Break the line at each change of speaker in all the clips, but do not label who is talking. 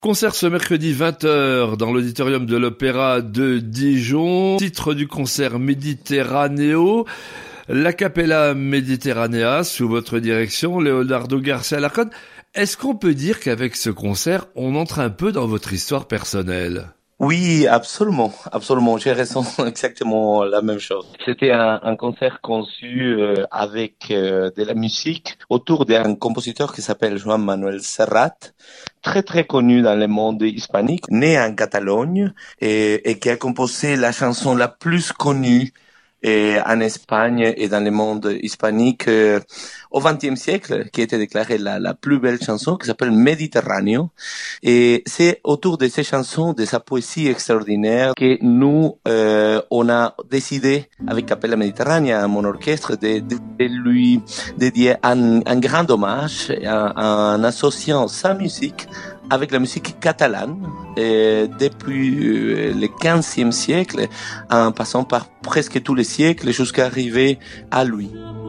Concert ce mercredi 20h dans l'auditorium de l'Opéra de Dijon. Titre du concert Méditerranéo. La Capella Mediterranea sous votre direction, Leonardo Garcia Alarcón. Est-ce qu'on peut dire qu'avec ce concert, on entre un peu dans votre histoire personnelle ?
Oui, absolument. J'ai ressenti exactement la même chose. C'était un concert conçu avec de la musique autour d'un compositeur qui s'appelle Joan Manuel Serrat, très très connu dans le monde hispanique, né en Catalogne et qui a composé la chanson la plus connue en Espagne et dans le monde hispanique au XXe siècle, qui a été déclarée la plus belle chanson, qui s'appelle Mediterráneo. Et c'est autour de ces chansons, de sa poésie extraordinaire, que nous, on a décidé, avec Capella Mediterranea, mon orchestre, de lui dédier un grand hommage en associant sa musique avec la musique catalane, depuis le XVe siècle, en passant par presque tous les siècles, jusqu'à arriver à lui.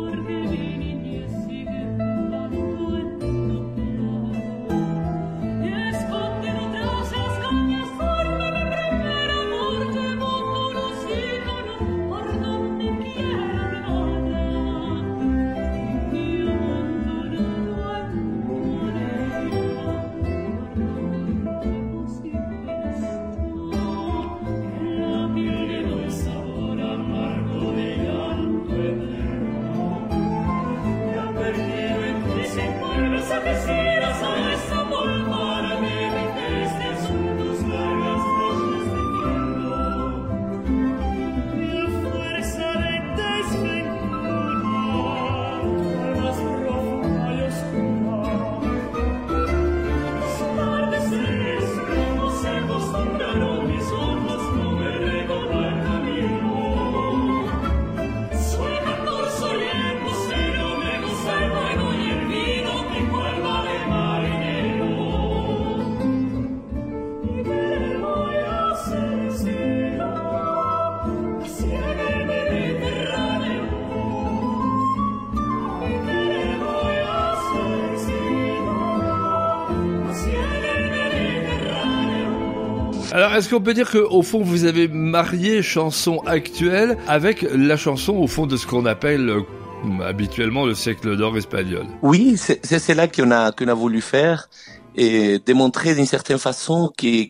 Alors, est-ce qu'on peut dire qu'au fond, vous avez marié chanson actuelle avec la chanson, au fond, de ce qu'on appelle habituellement le siècle d'or espagnol?
Oui, c'est là qu'on a voulu faire et démontrer d'une certaine façon que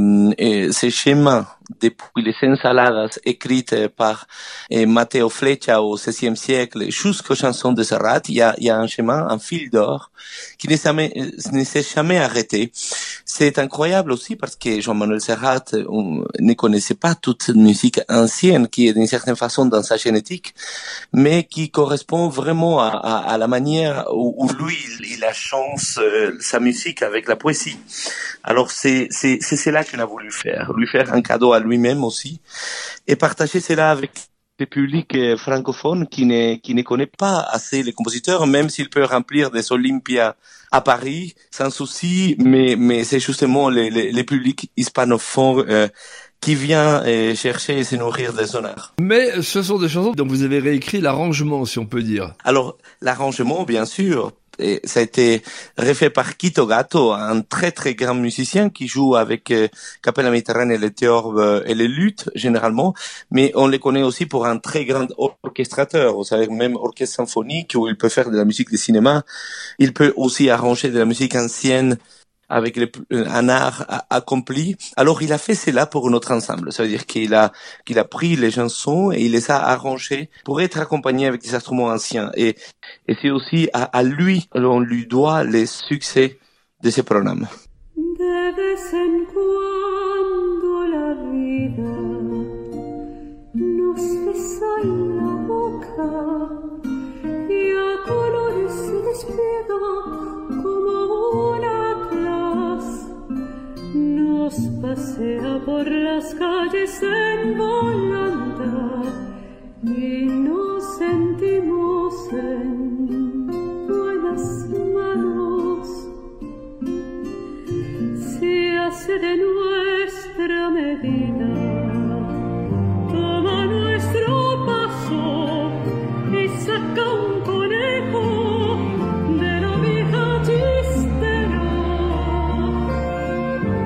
ces schémas depuis les ensaladas écrites par Mateo Flecha au XVIe siècle jusqu'aux chansons de Serrat, il y a un schéma, un fil d'or qui ne s'est jamais arrêté. C'est incroyable aussi parce que Joan Manuel Serrat ne connaissait pas toute musique ancienne qui est d'une certaine façon dans sa génétique, mais qui correspond vraiment à la manière où lui il chante sa musique avec la poésie. Alors c'est là qu'on a voulu faire, lui faire un cadeau à lui-même aussi, et partager cela avec le public francophone qui ne connaît pas assez les compositeurs, même s'il peut remplir des Olympias à Paris sans souci, mais c'est justement les publics hispanophones qui vient chercher et se nourrir de son art.
Mais ce sont des chansons dont vous avez réécrit l'arrangement, si on peut dire.
Alors, l'arrangement, bien sûr, et ça a été refait par Quito Gatto, un très très grand musicien qui joue avec Capella Mediterranea, les théorbes et les luttes généralement, mais on le connaît aussi pour un très grand orchestrateur, vous savez, même orchestre symphonique où il peut faire de la musique de cinéma, il peut aussi arranger de la musique ancienne avec un art accompli. Alors il a fait cela pour notre ensemble. Ça veut dire qu'il a pris les chansons et il les a arrangées pour être accompagné avec des instruments anciens. Et c'est aussi à lui, on lui doit les succès de ce programme.
De vez en cuando la vida nos besa la boca y a colores se despliega como una nos pasea por las calles en volanta y nos sentimos en buenas manos. Si hace de nuestra medida, toma nuestro paso y saca un conejo de la vieja chistera.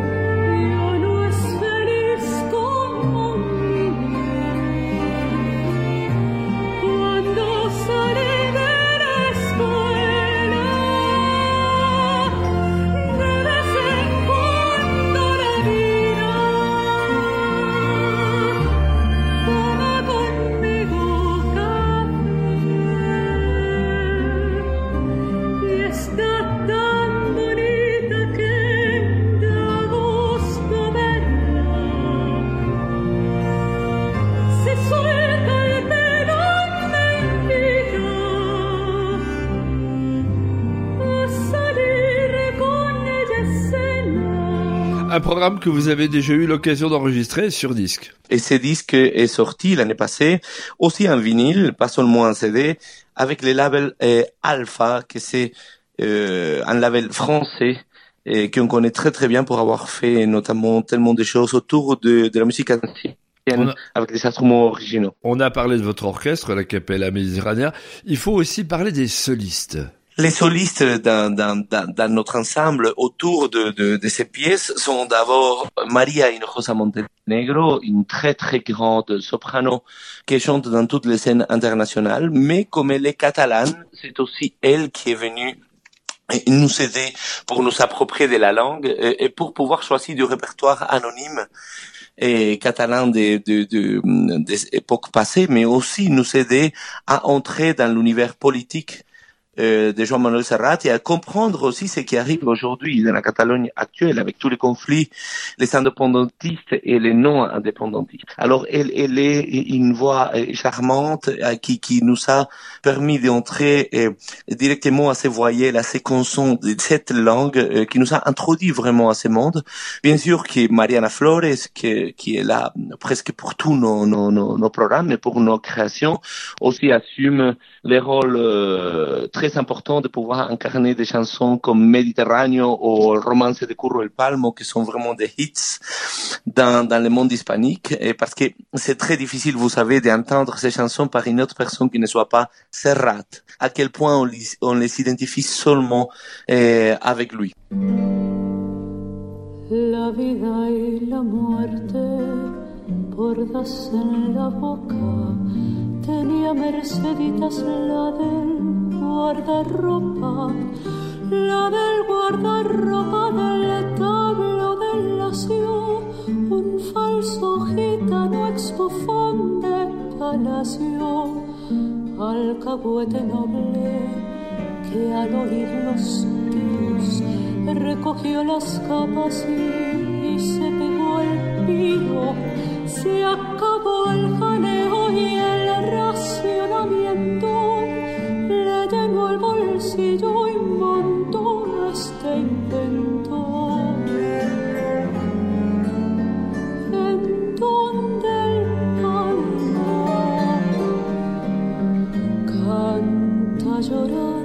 Un programme que vous avez déjà eu l'occasion d'enregistrer sur disque.
Et ce disque est sorti l'année passée, aussi en vinyle, pas seulement en CD, avec le label Alpha, que c'est un label français qu'on connaît très très bien pour avoir fait notamment tellement de choses autour de la musique ancienne avec des instruments originaux.
On a parlé de votre orchestre, la Capella Mediterranea. Il faut aussi parler des solistes.
Les solistes dans notre ensemble autour de ces pièces sont d'abord Maria Hinojosa Montenegro, une très très grande soprano qui chante dans toutes les scènes internationales, mais comme elle est catalane, c'est aussi elle qui est venue nous aider pour nous approprier de la langue et pour pouvoir choisir du répertoire anonyme et catalan des époques passées, mais aussi nous aider à entrer dans l'univers politique de Joan Manuel Serrat et à comprendre aussi ce qui arrive aujourd'hui dans la Catalogne actuelle avec tous les conflits, les indépendantistes et les non-indépendantistes. Alors, elle est une voix charmante qui nous a permis d'entrer directement à ces voyelles, à ces consonnes de cette langue qui nous a introduit vraiment à ce monde. Bien sûr que Mariana Flores, qui est là presque pour tous nos programmes et pour nos créations, aussi assume les rôles très important de pouvoir incarner des chansons comme Mediterráneo ou Romance de Curro El Palmo, qui sont vraiment des hits dans le monde hispanique, et parce que c'est très difficile, vous savez, d'entendre ces chansons par une autre personne qui ne soit pas Serrat. À quel point on les identifie seulement avec lui.
La vida y la muerte, bordas en la boca, tenía Merceditas la del guardarropa del tablo del lacio, un falso gitano ex-bufón de palacio, alcahuete noble que al oír los tiros recogió las capas y se pegó el piro. Se acabó el jaleo y el racionamiento, le llenó el bolsillo y montó este invento. En donde el palmo canta llorando.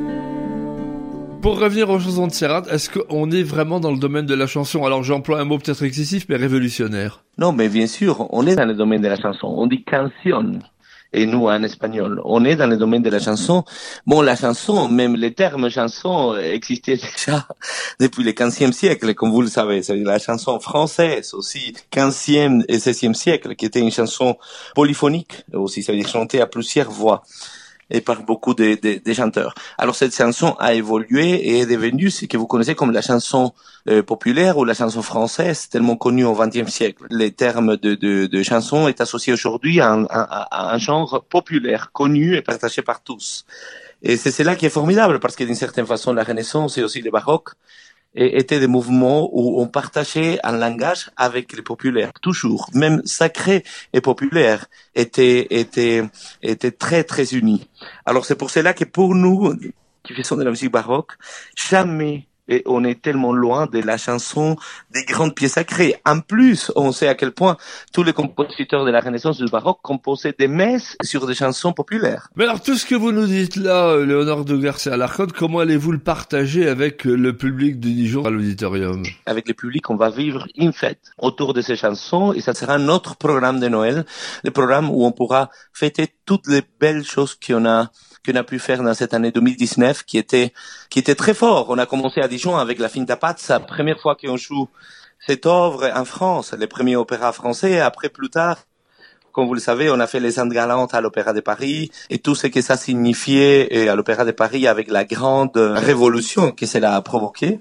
Pour revenir aux chansons de Serrat, est-ce qu'on est vraiment dans le domaine de la chanson? Alors j'emploie un mot peut-être excessif, mais révolutionnaire.
Non, mais bien sûr, on est dans le domaine de la chanson. On dit canción. Et nous, en espagnol, on est dans le domaine de la chanson. Bon, la chanson, même les termes chanson existaient déjà depuis le 15e siècle, comme vous le savez. C'est la chanson française aussi, 15e et 16e siècle, qui était une chanson polyphonique aussi, c'est-à-dire chantée à plusieurs voix et par beaucoup de chanteurs. Alors cette chanson a évolué et est devenue ce que vous connaissez comme la chanson populaire ou la chanson française, tellement connue au XXe siècle. Les termes de chanson est associé aujourd'hui à un genre populaire, connu et partagé par tous. Et c'est cela qui est formidable, parce que d'une certaine façon, la Renaissance et aussi le baroque étaient des mouvements où on partageait un langage avec les populaires, toujours. Même sacré et populaire étaient très, très unis. Alors c'est pour cela que pour nous, qui faisons de la musique baroque, jamais on est tellement loin de la chanson des grandes pièces sacrées. En plus, on sait à quel point tous les compositeurs de la Renaissance du baroque composaient des messes sur des chansons populaires.
Mais alors tout ce que vous nous dites là, Leonardo Garcia Alarcón, comment allez-vous le partager avec le public de Dijon à l'auditorium?
Avec le public, on va vivre une fête autour de ces chansons, et ça sera notre programme de Noël, le programme où on pourra fêter toutes les belles choses qu'on a pu faire dans cette année 2019, qui était très fort. On a commencé à Dijon avec la Finta Pazza, première fois qu'on joue cette œuvre en France, les premiers opéras français. Après, plus tard, comme vous le savez, on a fait les Indes galantes à l'Opéra de Paris et tout ce que ça signifiait à l'Opéra de Paris avec la grande révolution que cela a provoqué.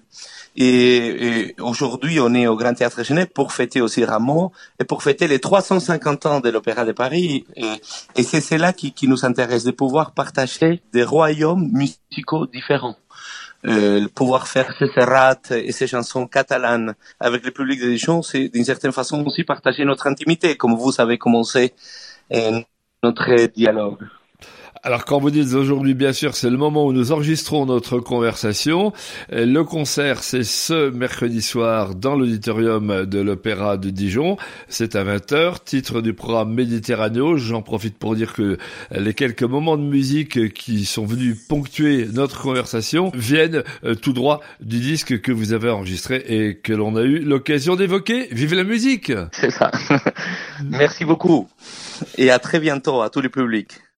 Et aujourd'hui, on est au Grand Théâtre de Genève pour fêter aussi Rameau et pour fêter les 350 ans de l'Opéra de Paris. Et c'est cela qui nous intéresse, de pouvoir partager des royaumes musicaux différents. Pouvoir faire ces Serrat et ces chansons catalanes avec le public de Dijon, c'est d'une certaine façon aussi partager notre intimité, comme vous savez commencer notre dialogue.
Alors quand vous dites aujourd'hui, bien sûr, c'est le moment où nous enregistrons notre conversation. Le concert, c'est ce mercredi soir dans l'auditorium de l'Opéra de Dijon. C'est à 20h, titre du programme Méditerranéo. J'en profite pour dire que les quelques moments de musique qui sont venus ponctuer notre conversation viennent tout droit du disque que vous avez enregistré et que l'on a eu l'occasion d'évoquer. Vive la musique!
C'est ça. Merci beaucoup et à très bientôt à tout le public.